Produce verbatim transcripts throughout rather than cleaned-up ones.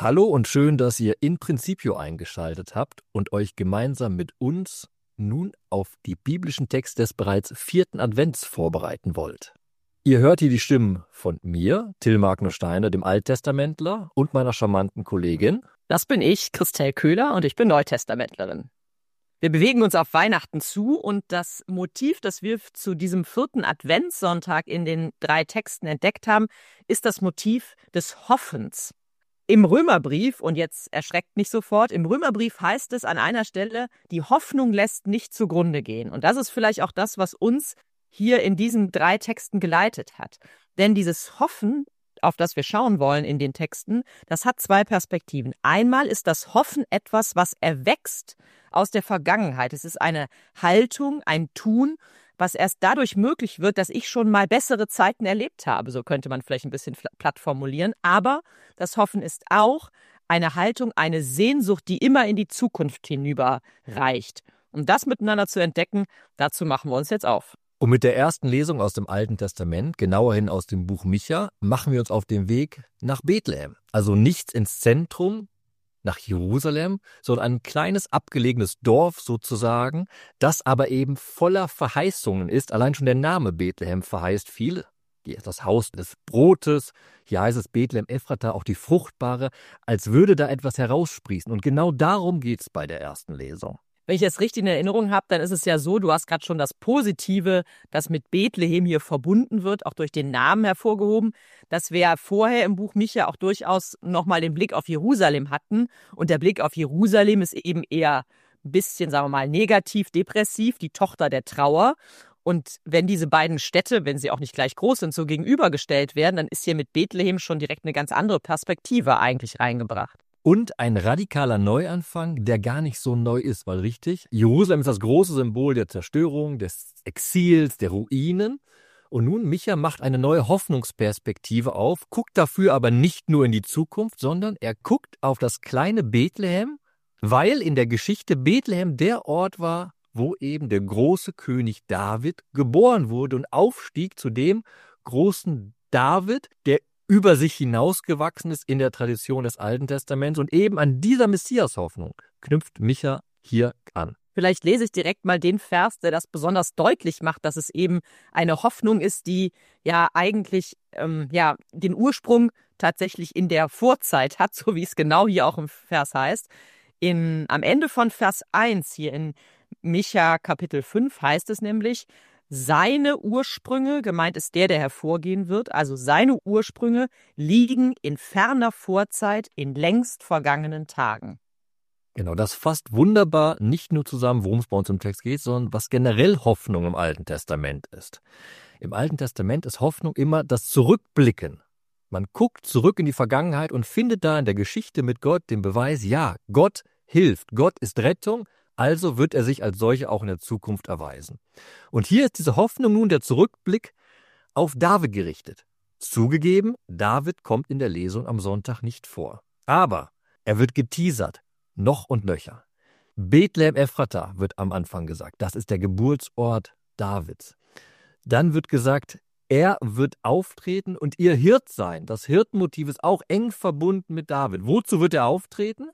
Hallo und schön, dass ihr in Principio eingeschaltet habt und euch gemeinsam mit uns nun auf die biblischen Texte des bereits vierten Advents vorbereiten wollt. Ihr hört hier die Stimmen von mir, Till Magnus Steiner, dem Alttestamentler, und meiner charmanten Kollegin. Das bin ich, Christel Köhler, und ich bin Neutestamentlerin. Wir bewegen uns auf Weihnachten zu und das Motiv, das wir zu diesem vierten Adventssonntag in den drei Texten entdeckt haben, ist das Motiv des Hoffens. Im Römerbrief, und jetzt erschreckt nicht sofort, im Römerbrief heißt es an einer Stelle, die Hoffnung lässt nicht zugrunde gehen. Und das ist vielleicht auch das, was uns hier in diesen drei Texten geleitet hat. Denn dieses Hoffen, auf das wir schauen wollen in den Texten, das hat zwei Perspektiven. Einmal ist das Hoffen etwas, was erwächst aus der Vergangenheit. Es ist eine Haltung, ein Tun, was erst dadurch möglich wird, dass ich schon mal bessere Zeiten erlebt habe. So könnte man vielleicht ein bisschen platt formulieren. Aber das Hoffen ist auch eine Haltung, eine Sehnsucht, die immer in die Zukunft hinüber reicht. Um das miteinander zu entdecken, dazu machen wir uns jetzt auf. Und mit der ersten Lesung aus dem Alten Testament, genauerhin aus dem Buch Micha, machen wir uns auf den Weg nach Bethlehem. Also nicht ins Zentrum, nach Jerusalem, sondern ein kleines abgelegenes Dorf sozusagen, das aber eben voller Verheißungen ist. Allein schon der Name Bethlehem verheißt viel. Hier ist das Haus des Brotes, hier heißt es Bethlehem Ephrata, auch die Fruchtbare, als würde da etwas heraussprießen. Und genau darum geht es bei der ersten Lesung. Wenn ich das richtig in Erinnerung habe, dann ist es ja so, du hast gerade schon das Positive, das mit Bethlehem hier verbunden wird, auch durch den Namen hervorgehoben, dass wir ja vorher im Buch Micha auch durchaus nochmal den Blick auf Jerusalem hatten. Und der Blick auf Jerusalem ist eben eher ein bisschen, sagen wir mal, negativ, depressiv, die Tochter der Trauer. Und wenn diese beiden Städte, wenn sie auch nicht gleich groß sind, so gegenübergestellt werden, dann ist hier mit Bethlehem schon direkt eine ganz andere Perspektive eigentlich reingebracht. Und ein radikaler Neuanfang, der gar nicht so neu ist, weil richtig, Jerusalem ist das große Symbol der Zerstörung, des Exils, der Ruinen. Und nun, Micha macht eine neue Hoffnungsperspektive auf, guckt dafür aber nicht nur in die Zukunft, sondern er guckt auf das kleine Bethlehem, weil in der Geschichte Bethlehem der Ort war, wo eben der große König David geboren wurde und aufstieg zu dem großen David, der über sich hinausgewachsen ist in der Tradition des Alten Testaments. Und eben an dieser Messias-Hoffnung knüpft Micha hier an. Vielleicht lese ich direkt mal den Vers, der das besonders deutlich macht, dass es eben eine Hoffnung ist, die ja eigentlich ähm, ja den Ursprung tatsächlich in der Vorzeit hat, so wie es genau hier auch im Vers heißt. In, am Ende von Vers eins hier in Micha Kapitel fünf heißt es nämlich, seine Ursprünge, gemeint ist der, der hervorgehen wird, also seine Ursprünge liegen in ferner Vorzeit, in längst vergangenen Tagen. Genau, das fasst wunderbar nicht nur zusammen, worum es bei uns im Text geht, sondern was generell Hoffnung im Alten Testament ist. Im Alten Testament ist Hoffnung immer das Zurückblicken. Man guckt zurück in die Vergangenheit und findet da in der Geschichte mit Gott den Beweis, ja, Gott hilft, Gott ist Rettung, also wird er sich als solcher auch in der Zukunft erweisen. Und hier ist diese Hoffnung nun der Zurückblick auf David gerichtet. Zugegeben, David kommt in der Lesung am Sonntag nicht vor. Aber er wird geteasert, noch und nöcher. Bethlehem Ephrata wird am Anfang gesagt. Das ist der Geburtsort Davids. Dann wird gesagt, er wird auftreten und ihr Hirt sein. Das Hirtenmotiv ist auch eng verbunden mit David. Wozu wird er auftreten?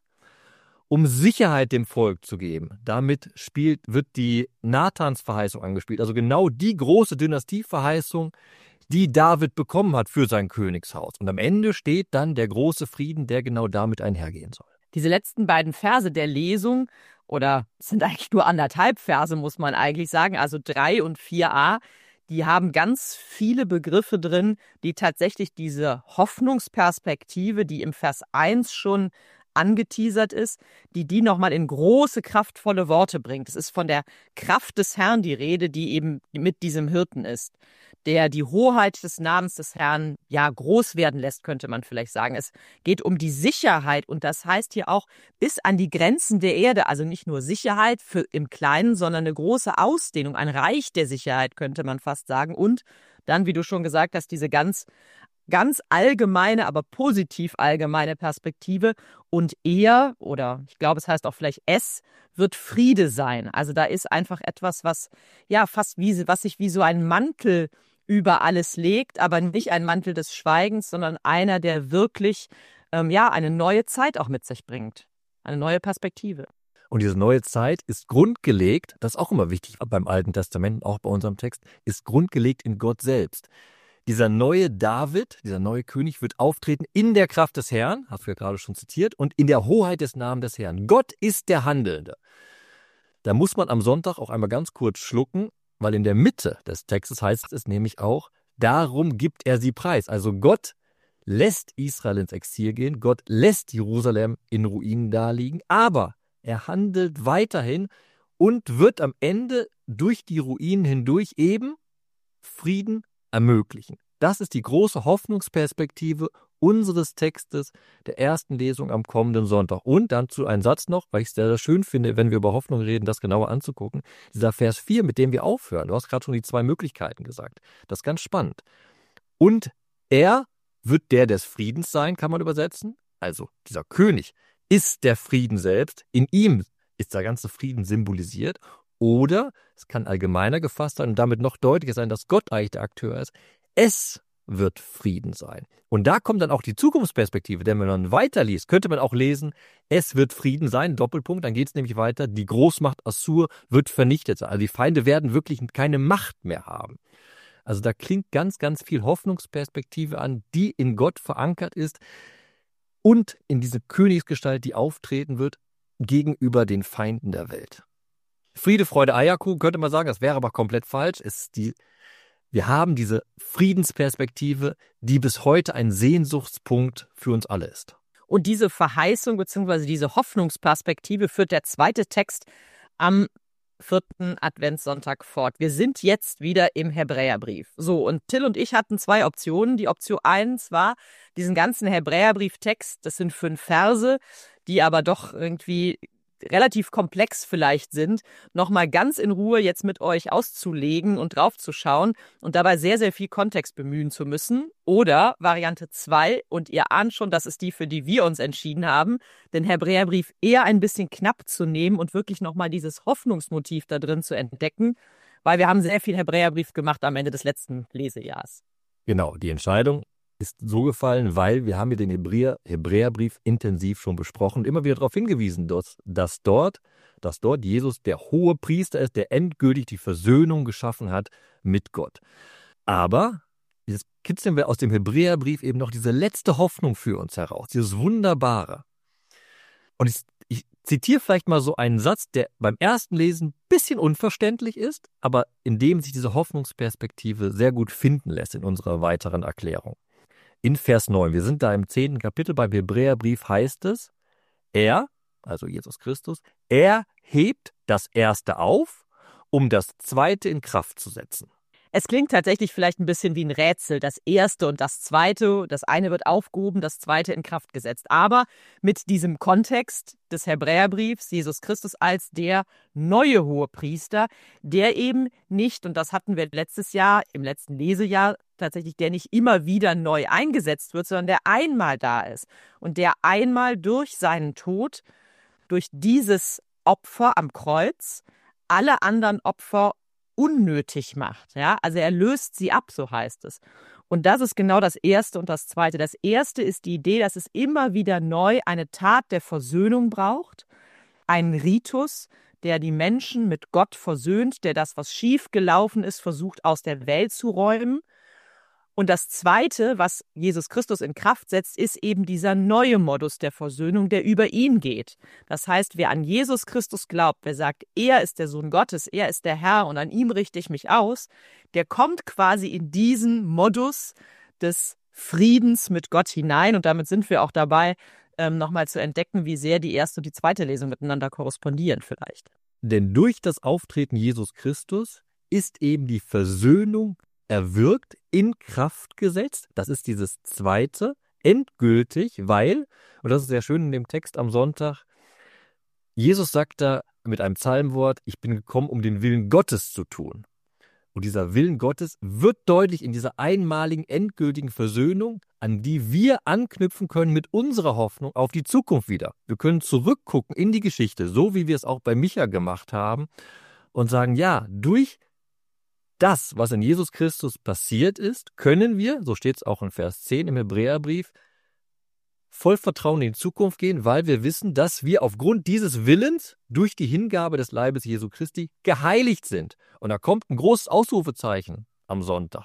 Um Sicherheit dem Volk zu geben. Damit spielt, wird die Nathans-Verheißung angespielt, also genau die große Dynastieverheißung, die David bekommen hat für sein Königshaus. Und am Ende steht dann der große Frieden, der genau damit einhergehen soll. Diese letzten beiden Verse der Lesung, oder es sind eigentlich nur anderthalb Verse, muss man eigentlich sagen, also drei und vier a, die haben ganz viele Begriffe drin, die tatsächlich diese Hoffnungsperspektive, die im Vers eins schon angeteasert ist, die die nochmal in große, kraftvolle Worte bringt. Es ist von der Kraft des Herrn die Rede, die eben mit diesem Hirten ist, der die Hoheit des Namens des Herrn ja groß werden lässt, könnte man vielleicht sagen. Es geht um die Sicherheit und das heißt hier auch bis an die Grenzen der Erde, also nicht nur Sicherheit für im Kleinen, sondern eine große Ausdehnung, ein Reich der Sicherheit, könnte man fast sagen. Und dann, wie du schon gesagt hast, diese ganz ganz allgemeine, aber positiv allgemeine Perspektive und er, oder ich glaube, es heißt auch vielleicht es, wird Friede sein. Also da ist einfach etwas, was ja fast wie, was sich wie so ein Mantel über alles legt, aber nicht ein Mantel des Schweigens, sondern einer, der wirklich ähm, ja, eine neue Zeit auch mit sich bringt. Eine neue Perspektive. Und diese neue Zeit ist grundgelegt, das ist auch immer wichtig beim Alten Testament, auch bei unserem Text, ist grundgelegt in Gott selbst. Dieser neue David, dieser neue König wird auftreten in der Kraft des Herrn, hast du ja gerade schon zitiert, und in der Hoheit des Namens des Herrn. Gott ist der Handelnde. Da muss man am Sonntag auch einmal ganz kurz schlucken, weil in der Mitte des Textes heißt es nämlich auch, darum gibt er sie preis. Also Gott lässt Israel ins Exil gehen, Gott lässt Jerusalem in Ruinen daliegen, aber er handelt weiterhin und wird am Ende durch die Ruinen hindurch eben Frieden ermöglichen. Das ist die große Hoffnungsperspektive unseres Textes der ersten Lesung am kommenden Sonntag. Und dann zu einem Satz noch, weil ich es sehr, sehr schön finde, wenn wir über Hoffnung reden, das genauer anzugucken. Dieser Vers vier, mit dem wir aufhören. Du hast gerade schon die zwei Möglichkeiten gesagt. Das ist ganz spannend. Und er wird der des Friedens sein, kann man übersetzen. Also dieser König ist der Frieden selbst. In ihm ist der ganze Frieden symbolisiert. Oder es kann allgemeiner gefasst sein und damit noch deutlicher sein, dass Gott eigentlich der Akteur ist. Es wird Frieden sein. Und da kommt dann auch die Zukunftsperspektive, denn wenn man weiterliest, könnte man auch lesen, es wird Frieden sein, Doppelpunkt, dann geht es nämlich weiter, die Großmacht Assur wird vernichtet sein. Also die Feinde werden wirklich keine Macht mehr haben. Also da klingt ganz, ganz viel Hoffnungsperspektive an, die in Gott verankert ist und in diese Königsgestalt, die auftreten wird, gegenüber den Feinden der Welt. Friede, Freude, Eierkuchen könnte man sagen, das wäre aber komplett falsch. Es ist die, wir haben diese Friedensperspektive, die bis heute ein Sehnsuchtspunkt für uns alle ist. Und diese Verheißung bzw. diese Hoffnungsperspektive führt der zweite Text am vierten Adventssonntag fort. Wir sind jetzt wieder im Hebräerbrief. So, und Till und ich hatten zwei Optionen. Die Option eins war, diesen ganzen Hebräerbrieftext, das sind fünf Verse, die aber doch irgendwie relativ komplex vielleicht sind, nochmal ganz in Ruhe jetzt mit euch auszulegen und draufzuschauen und dabei sehr, sehr viel Kontext bemühen zu müssen. Oder Variante zwei, und ihr ahnt schon, das ist die, für die wir uns entschieden haben, den Hebräerbrief eher ein bisschen knapp zu nehmen und wirklich nochmal dieses Hoffnungsmotiv da drin zu entdecken, weil wir haben sehr viel Hebräerbrief gemacht am Ende des letzten Lesejahrs. Genau, die Entscheidung ist so gefallen, weil wir haben hier den Hebräer, Hebräerbrief intensiv schon besprochen und immer wieder darauf hingewiesen, dass, dass, dort, dass dort Jesus der hohe Priester ist, der endgültig die Versöhnung geschaffen hat mit Gott. Aber jetzt kitzeln wir aus dem Hebräerbrief eben noch diese letzte Hoffnung für uns heraus, dieses Wunderbare. Und ich, ich zitiere vielleicht mal so einen Satz, der beim ersten Lesen ein bisschen unverständlich ist, aber in dem sich diese Hoffnungsperspektive sehr gut finden lässt in unserer weiteren Erklärung. In Vers neun, wir sind da im zehnten Kapitel, beim Hebräerbrief heißt es, er, also Jesus Christus, er hebt das Erste auf, um das Zweite in Kraft zu setzen. Es klingt tatsächlich vielleicht ein bisschen wie ein Rätsel, das Erste und das Zweite, das eine wird aufgehoben, das Zweite in Kraft gesetzt. Aber mit diesem Kontext des Hebräerbriefs, Jesus Christus als der neue Hohepriester, der eben nicht, und das hatten wir letztes Jahr, im letzten Lesejahr tatsächlich, der nicht immer wieder neu eingesetzt wird, sondern der einmal da ist und der einmal durch seinen Tod, durch dieses Opfer am Kreuz, alle anderen Opfer unnötig macht. Ja? Also er löst sie ab, so heißt es. Und das ist genau das Erste und das Zweite. Das Erste ist die Idee, dass es immer wieder neu eine Tat der Versöhnung braucht, einen Ritus, der die Menschen mit Gott versöhnt, der das, was schief gelaufen ist, versucht aus der Welt zu räumen. Und das Zweite, was Jesus Christus in Kraft setzt, ist eben dieser neue Modus der Versöhnung, der über ihn geht. Das heißt, wer an Jesus Christus glaubt, wer sagt, er ist der Sohn Gottes, er ist der Herr und an ihm richte ich mich aus, der kommt quasi in diesen Modus des Friedens mit Gott hinein. Und damit sind wir auch dabei, ähm, nochmal zu entdecken, wie sehr die erste und die zweite Lesung miteinander korrespondieren vielleicht. Denn durch das Auftreten Jesus Christus ist eben die Versöhnung erwirkt, in Kraft gesetzt. Das ist dieses Zweite, endgültig, weil, und das ist sehr schön in dem Text am Sonntag, Jesus sagt da mit einem Psalmwort, ich bin gekommen, um den Willen Gottes zu tun. Und dieser Willen Gottes wird deutlich in dieser einmaligen, endgültigen Versöhnung, an die wir anknüpfen können mit unserer Hoffnung auf die Zukunft wieder. Wir können zurückgucken in die Geschichte, so wie wir es auch bei Micha gemacht haben, und sagen, ja, durch das, was in Jesus Christus passiert ist, können wir, so steht es auch in Vers zehn im Hebräerbrief, voll Vertrauen in die Zukunft gehen, weil wir wissen, dass wir aufgrund dieses Willens durch die Hingabe des Leibes Jesu Christi geheiligt sind. Und da kommt ein großes Ausrufezeichen am Sonntag.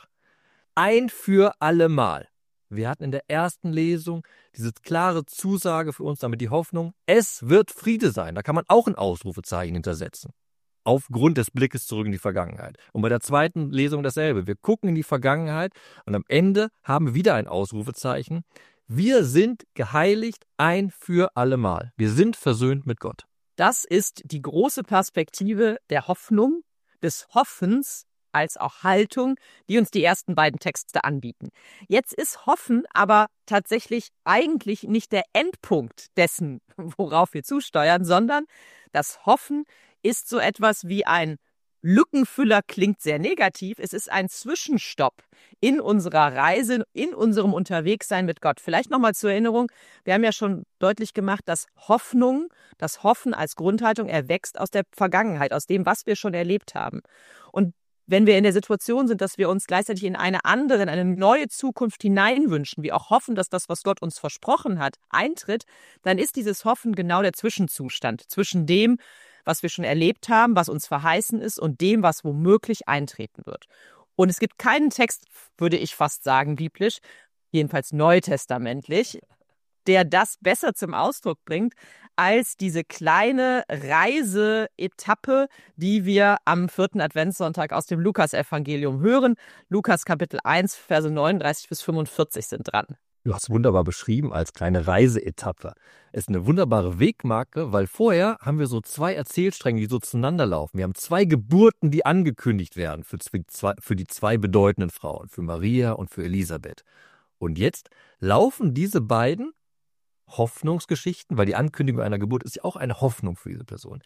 Ein für allemal. Wir hatten in der ersten Lesung diese klare Zusage für uns, damit die Hoffnung, es wird Friede sein. Da kann man auch ein Ausrufezeichen hintersetzen. Aufgrund des Blickes zurück in die Vergangenheit. Und bei der zweiten Lesung dasselbe. Wir gucken in die Vergangenheit und am Ende haben wir wieder ein Ausrufezeichen. Wir sind geheiligt ein für allemal. Wir sind versöhnt mit Gott. Das ist die große Perspektive der Hoffnung, des Hoffens als auch Haltung, die uns die ersten beiden Texte anbieten. Jetzt ist Hoffen aber tatsächlich eigentlich nicht der Endpunkt dessen, worauf wir zusteuern, sondern das Hoffen ist so etwas wie ein Lückenfüller, klingt sehr negativ. Es ist ein Zwischenstopp in unserer Reise, in unserem Unterwegssein mit Gott. Vielleicht nochmal zur Erinnerung, wir haben ja schon deutlich gemacht, dass Hoffnung, das Hoffen als Grundhaltung erwächst aus der Vergangenheit, aus dem, was wir schon erlebt haben. Und wenn wir in der Situation sind, dass wir uns gleichzeitig in eine andere, in eine neue Zukunft hineinwünschen, wir auch hoffen, dass das, was Gott uns versprochen hat, eintritt, dann ist dieses Hoffen genau der Zwischenzustand zwischen dem, was wir schon erlebt haben, was uns verheißen ist und dem, was womöglich eintreten wird. Und es gibt keinen Text, würde ich fast sagen, biblisch, jedenfalls neutestamentlich, der das besser zum Ausdruck bringt, als diese kleine Reiseetappe, die wir am vierten Adventssonntag aus dem Lukas-Evangelium hören. Lukas Kapitel eins, Verse neununddreißig bis fünfundvierzig sind dran. Du hast wunderbar beschrieben als kleine Reiseetappe. Es ist eine wunderbare Wegmarke, weil vorher haben wir so zwei Erzählstränge, die so zueinander laufen. Wir haben zwei Geburten, die angekündigt werden für, zwei, für die zwei bedeutenden Frauen, für Maria und für Elisabeth. Und jetzt laufen diese beiden Hoffnungsgeschichten, weil die Ankündigung einer Geburt ist ja auch eine Hoffnung für diese Person,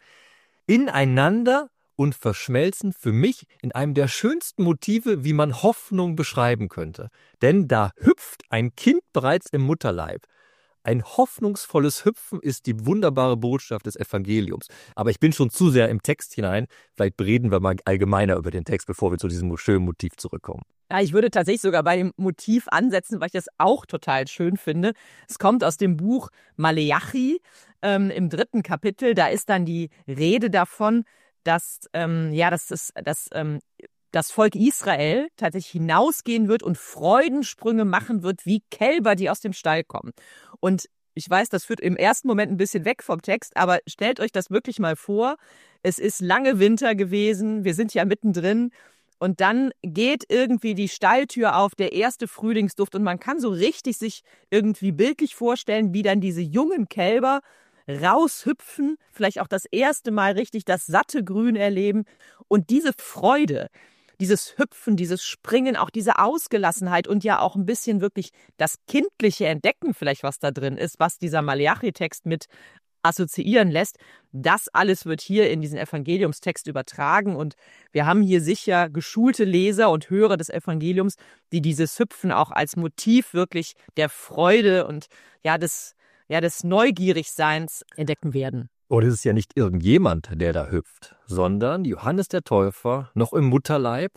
ineinander und verschmelzen für mich in einem der schönsten Motive, wie man Hoffnung beschreiben könnte. Denn da hüpft ein Kind bereits im Mutterleib. Ein hoffnungsvolles Hüpfen ist die wunderbare Botschaft des Evangeliums. Aber ich bin schon zu sehr im Text hinein. Vielleicht reden wir mal allgemeiner über den Text, bevor wir zu diesem schönen Motiv zurückkommen. Ja, ich würde tatsächlich sogar bei dem Motiv ansetzen, weil ich das auch total schön finde. Es kommt aus dem Buch Maleachi ähm, im dritten Kapitel. Da ist dann die Rede davon, dass ähm, ja, dass das, dass, ähm, das Volk Israel tatsächlich hinausgehen wird und Freudensprünge machen wird wie Kälber, die aus dem Stall kommen. Und ich weiß, das führt im ersten Moment ein bisschen weg vom Text, aber stellt euch das wirklich mal vor. Es ist lange Winter gewesen, wir sind ja mittendrin und dann geht irgendwie die Stalltür auf, der erste Frühlingsduft und man kann so richtig sich irgendwie bildlich vorstellen, wie dann diese jungen Kälber raushüpfen, vielleicht auch das erste Mal richtig das satte Grün erleben und diese Freude, dieses Hüpfen, dieses Springen, auch diese Ausgelassenheit und ja auch ein bisschen wirklich das kindliche Entdecken vielleicht, was da drin ist, was dieser Maleachi-Text mit assoziieren lässt, das alles wird hier in diesen Evangeliumstext übertragen und wir haben hier sicher geschulte Leser und Hörer des Evangeliums, die dieses Hüpfen auch als Motiv wirklich der Freude und ja des ja, des Neugierigseins entdecken werden. Und es ist ja nicht irgendjemand, der da hüpft, sondern Johannes der Täufer, noch im Mutterleib,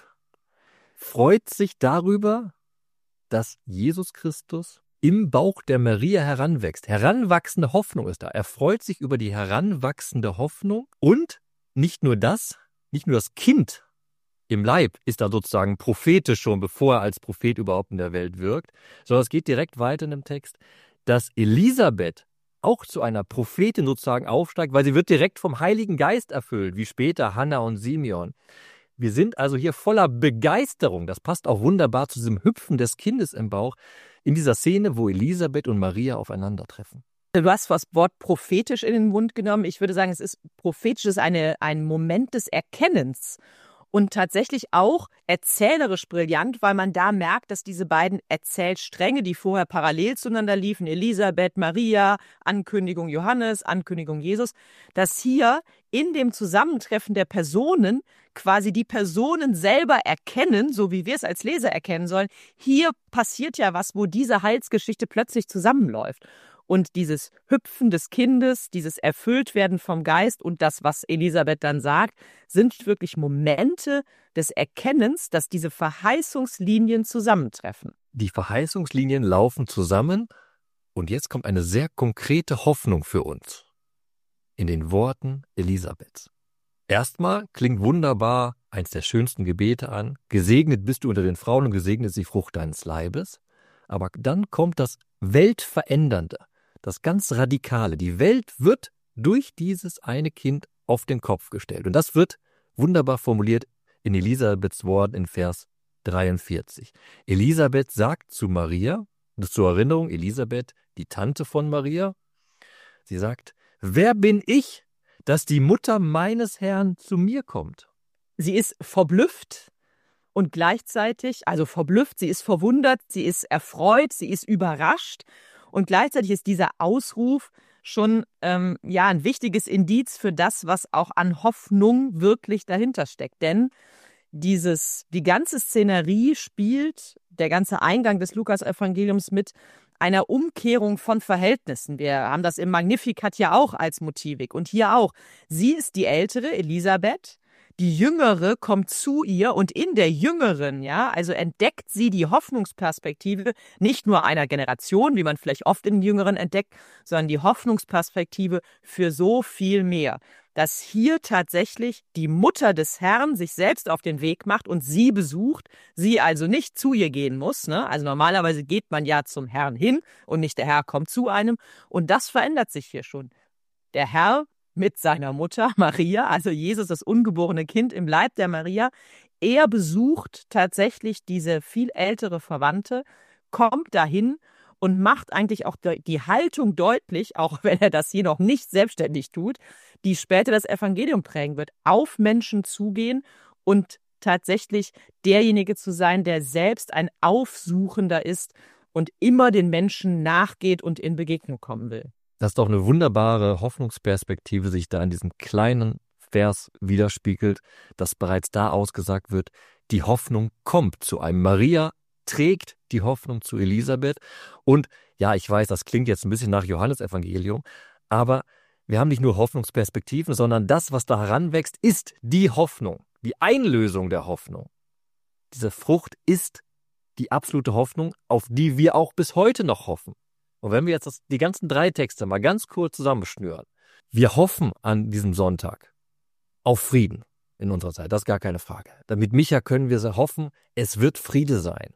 freut sich darüber, dass Jesus Christus im Bauch der Maria heranwächst. Heranwachsende Hoffnung ist da. Er freut sich über die heranwachsende Hoffnung und nicht nur das, nicht nur das Kind im Leib ist da sozusagen prophetisch schon, bevor er als Prophet überhaupt in der Welt wirkt, sondern es geht direkt weiter in dem Text, dass Elisabeth auch zu einer Prophetin sozusagen aufsteigt, weil sie wird direkt vom Heiligen Geist erfüllt, wie später Hannah und Simeon. Wir sind also hier voller Begeisterung, das passt auch wunderbar zu diesem Hüpfen des Kindes im Bauch, in dieser Szene, wo Elisabeth und Maria aufeinandertreffen. Du hast das Wort prophetisch in den Mund genommen. Ich würde sagen, es ist prophetisch, es ist eine, ein Moment des Erkennens. Und tatsächlich auch erzählerisch brillant, weil man da merkt, dass diese beiden Erzählstränge, die vorher parallel zueinander liefen, Elisabeth, Maria, Ankündigung Johannes, Ankündigung Jesus, dass hier in dem Zusammentreffen der Personen quasi die Personen selber erkennen, so wie wir es als Leser erkennen sollen. Hier passiert ja was, wo diese Heilsgeschichte plötzlich zusammenläuft. Und dieses Hüpfen des Kindes, dieses Erfülltwerden vom Geist und das, was Elisabeth dann sagt, sind wirklich Momente des Erkennens, dass diese Verheißungslinien zusammentreffen. Die Verheißungslinien laufen zusammen Und jetzt kommt eine sehr konkrete Hoffnung für uns in den Worten Elisabeths. Erstmal klingt wunderbar eins der schönsten Gebete an. Gesegnet bist du unter den Frauen und gesegnet ist die Frucht deines Leibes. Aber dann kommt das Weltverändernde, das ganz Radikale. Die Welt wird durch dieses eine Kind auf den Kopf gestellt. Und das wird wunderbar formuliert in Elisabeths Worten in Vers dreiundvierzig. Elisabeth sagt zu Maria, das zur Erinnerung, Elisabeth, die Tante von Maria, sie sagt, wer bin ich, dass die Mutter meines Herrn zu mir kommt? Sie ist verblüfft und gleichzeitig, also verblüfft, sie ist verwundert, sie ist erfreut, sie ist überrascht und gleichzeitig ist dieser Ausruf schon ähm, ja ein wichtiges Indiz für das, was auch an Hoffnung wirklich dahinter steckt. Denn dieses, die ganze Szenerie spielt, der ganze Eingang des Lukas-Evangeliums mit einer Umkehrung von Verhältnissen. Wir haben das im Magnificat ja auch als Motivik und hier auch. Sie ist die ältere, Elisabeth, die Jüngere kommt zu ihr und in der Jüngeren, ja, also entdeckt sie die Hoffnungsperspektive nicht nur einer Generation, wie man vielleicht oft in den Jüngeren entdeckt, sondern die Hoffnungsperspektive für so viel mehr. Dass hier tatsächlich die Mutter des Herrn sich selbst auf den Weg macht und sie besucht, sie also nicht zu ihr gehen muss, ne? Also normalerweise geht man ja zum Herrn hin und nicht der Herr kommt zu einem. Und das verändert sich hier schon. Der Herr mit seiner Mutter Maria, also Jesus, das ungeborene Kind im Leib der Maria, er besucht tatsächlich diese viel ältere Verwandte, kommt dahin und macht eigentlich auch die Haltung deutlich, auch wenn er das hier noch nicht selbstständig tut, die später das Evangelium prägen wird, auf Menschen zugehen und tatsächlich derjenige zu sein, der selbst ein Aufsuchender ist und immer den Menschen nachgeht und in Begegnung kommen will. Das ist doch eine wunderbare Hoffnungsperspektive, sich da in diesem kleinen Vers widerspiegelt, dass bereits da ausgesagt wird, die Hoffnung kommt zu einem. Maria trägt die Hoffnung zu Elisabeth. Und ja, ich weiß, das klingt jetzt ein bisschen nach Johannesevangelium, aber wir haben nicht nur Hoffnungsperspektiven, sondern das, was da heranwächst, ist die Hoffnung, die Einlösung der Hoffnung. Diese Frucht ist die absolute Hoffnung, auf die wir auch bis heute noch hoffen. Und wenn wir jetzt das, die ganzen drei Texte mal ganz kurz zusammenschnüren, wir hoffen an diesem Sonntag auf Frieden in unserer Zeit, das ist gar keine Frage. Mit Micha können wir hoffen, es wird Friede sein.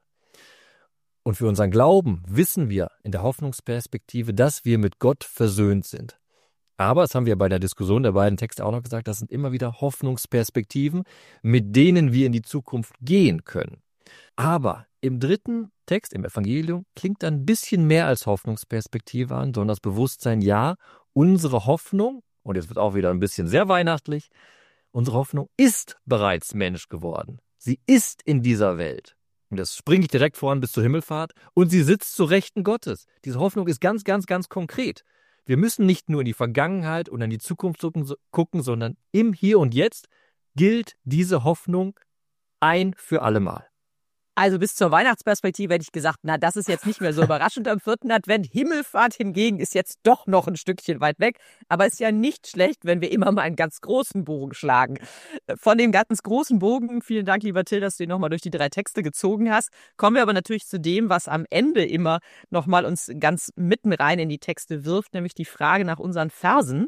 Und für unseren Glauben wissen wir in der Hoffnungsperspektive, dass wir mit Gott versöhnt sind. Aber, das haben wir bei der Diskussion der beiden Texte auch noch gesagt, das sind immer wieder Hoffnungsperspektiven, mit denen wir in die Zukunft gehen können. Aber im dritten Text, im Evangelium, klingt ein bisschen mehr als Hoffnungsperspektive an, sondern das Bewusstsein, ja, unsere Hoffnung, und jetzt wird auch wieder ein bisschen sehr weihnachtlich, unsere Hoffnung ist bereits Mensch geworden. Sie ist in dieser Welt. Und das springe ich direkt voran bis zur Himmelfahrt. Und sie sitzt zu Rechten Gottes. Diese Hoffnung ist ganz, ganz, ganz konkret. Wir müssen nicht nur in die Vergangenheit und in die Zukunft gucken, sondern im Hier und Jetzt gilt diese Hoffnung ein für allemal. Also bis zur Weihnachtsperspektive hätte ich gesagt, na, das ist jetzt nicht mehr so überraschend am vierten Advent. Himmelfahrt hingegen ist jetzt doch noch ein Stückchen weit weg. Aber ist ja nicht schlecht, wenn wir immer mal einen ganz großen Bogen schlagen. Von dem ganz großen Bogen, vielen Dank, lieber Till, dass du ihn nochmal durch die drei Texte gezogen hast, kommen wir aber natürlich zu dem, was am Ende immer nochmal uns ganz mitten rein in die Texte wirft, nämlich die Frage nach unseren Versen.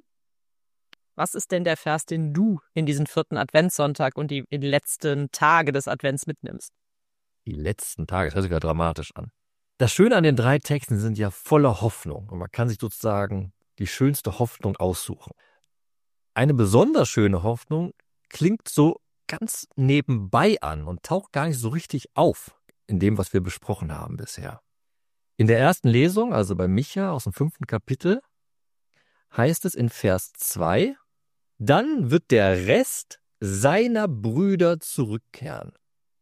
Was ist denn der Vers, den du in diesen vierten Adventssonntag und die letzten Tage des Advents mitnimmst? Die letzten Tage, das hört sich ja dramatisch an. Das Schöne an den drei Texten sind ja voller Hoffnung. Und man kann sich sozusagen die schönste Hoffnung aussuchen. Eine besonders schöne Hoffnung klingt so ganz nebenbei an und taucht gar nicht so richtig auf in dem, was wir besprochen haben bisher. In der ersten Lesung, also bei Micha aus dem fünften Kapitel, heißt es in Vers zwei, dann wird der Rest seiner Brüder zurückkehren.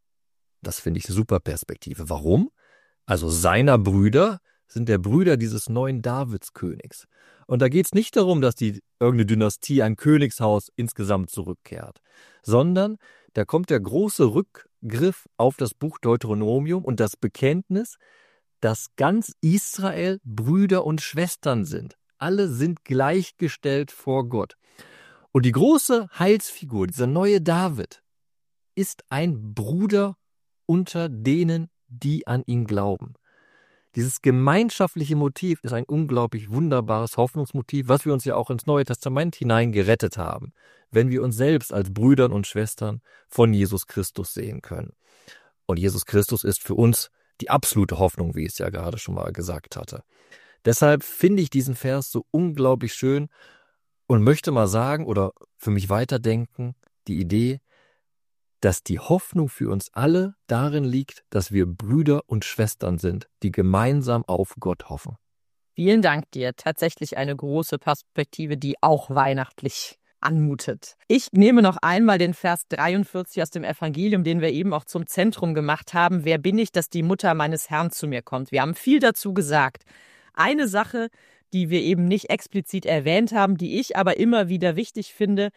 Das finde ich eine super Perspektive. Warum? Also seiner Brüder sind der Brüder dieses neuen Davidskönigs. Und da geht es nicht darum, dass die irgendeine Dynastie, ein Königshaus insgesamt zurückkehrt, sondern da kommt der große Rückgriff auf das Buch Deuteronomium und das Bekenntnis, dass ganz Israel Brüder und Schwestern sind. Alle sind gleichgestellt vor Gott. Und die große Heilsfigur, dieser neue David, ist ein Bruder unter denen, die an ihn glauben. Dieses gemeinschaftliche Motiv ist ein unglaublich wunderbares Hoffnungsmotiv, was wir uns ja auch ins Neue Testament hinein gerettet haben, wenn wir uns selbst als Brüdern und Schwestern von Jesus Christus sehen können. Und Jesus Christus ist für uns die absolute Hoffnung, wie ich es ja gerade schon mal gesagt hatte. Deshalb finde ich diesen Vers so unglaublich schön und möchte mal sagen oder für mich weiterdenken, die Idee, dass die Hoffnung für uns alle darin liegt, dass wir Brüder und Schwestern sind, die gemeinsam auf Gott hoffen. Vielen Dank dir. Tatsächlich eine große Perspektive, die auch weihnachtlich anmutet. Ich nehme noch einmal den Vers dreiundvierzig aus dem Evangelium, den wir eben auch zum Zentrum gemacht haben. Wer bin ich, dass die Mutter meines Herrn zu mir kommt? Wir haben viel dazu gesagt. Eine Sache, die wir eben nicht explizit erwähnt haben, die ich aber immer wieder wichtig finde,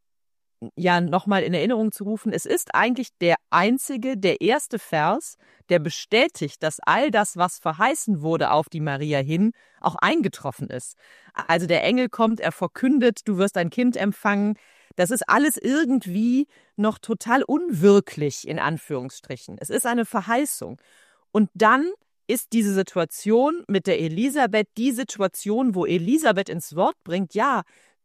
ja nochmal in Erinnerung zu rufen, es ist eigentlich der einzige, der erste Vers, der bestätigt, dass all das, was verheißen wurde auf die Maria hin, auch eingetroffen ist. Also der Engel kommt, er verkündet, du wirst ein Kind empfangen. Das ist alles irgendwie noch total unwirklich, in Anführungsstrichen. Es ist eine Verheißung. Und dann ist diese Situation mit der Elisabeth die Situation, wo Elisabeth ins Wort bringt, ja,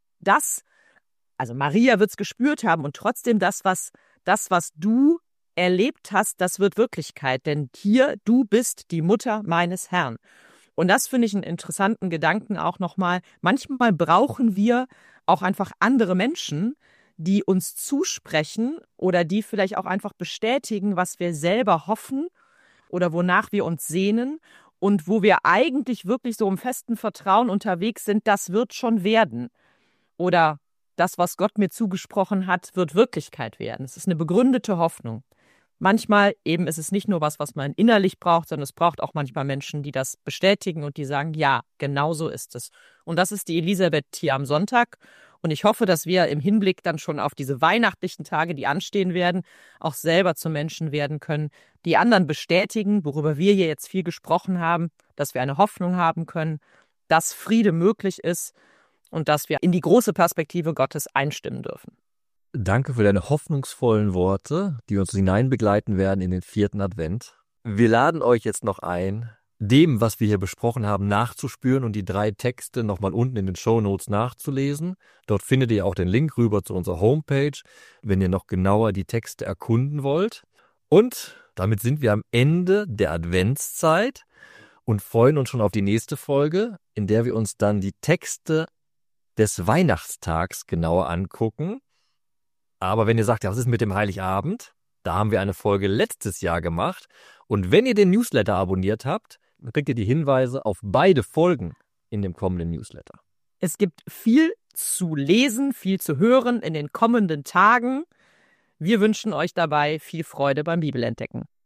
das Also Maria wird es gespürt haben und trotzdem das, was, das, was du erlebt hast, das wird Wirklichkeit. Denn hier, du bist die Mutter meines Herrn. Und das finde ich einen interessanten Gedanken auch nochmal. Manchmal brauchen wir auch einfach andere Menschen, die uns zusprechen oder die vielleicht auch einfach bestätigen, was wir selber hoffen oder wonach wir uns sehnen und wo wir eigentlich wirklich so im festen Vertrauen unterwegs sind, das wird schon werden. Oder das, was Gott mir zugesprochen hat, wird Wirklichkeit werden. Es ist eine begründete Hoffnung. Manchmal eben ist es nicht nur was, was man innerlich braucht, sondern es braucht auch manchmal Menschen, die das bestätigen und die sagen, ja, genau so ist es. Und das ist die Elisabeth hier am Sonntag. Und ich hoffe, dass wir im Hinblick dann schon auf diese weihnachtlichen Tage, die anstehen werden, auch selber zu Menschen werden können, die anderen bestätigen, worüber wir hier jetzt viel gesprochen haben, dass wir eine Hoffnung haben können, dass Friede möglich ist und dass wir in die große Perspektive Gottes einstimmen dürfen. Danke für deine hoffnungsvollen Worte, die uns hineinbegleiten werden in den vierten Advent. Wir laden euch jetzt noch ein, dem, was wir hier besprochen haben, nachzuspüren und die drei Texte nochmal unten in den Shownotes nachzulesen. Dort findet ihr auch den Link rüber zu unserer Homepage, wenn ihr noch genauer die Texte erkunden wollt. Und damit sind wir am Ende der Adventszeit und freuen uns schon auf die nächste Folge, in der wir uns dann die Texte des Weihnachtstags genauer angucken. Aber wenn ihr sagt, ja, was ist mit dem Heiligabend? Da haben wir eine Folge letztes Jahr gemacht. Und wenn ihr den Newsletter abonniert habt, dann kriegt ihr die Hinweise auf beide Folgen in dem kommenden Newsletter. Es gibt viel zu lesen, viel zu hören in den kommenden Tagen. Wir wünschen euch dabei viel Freude beim Bibelentdecken.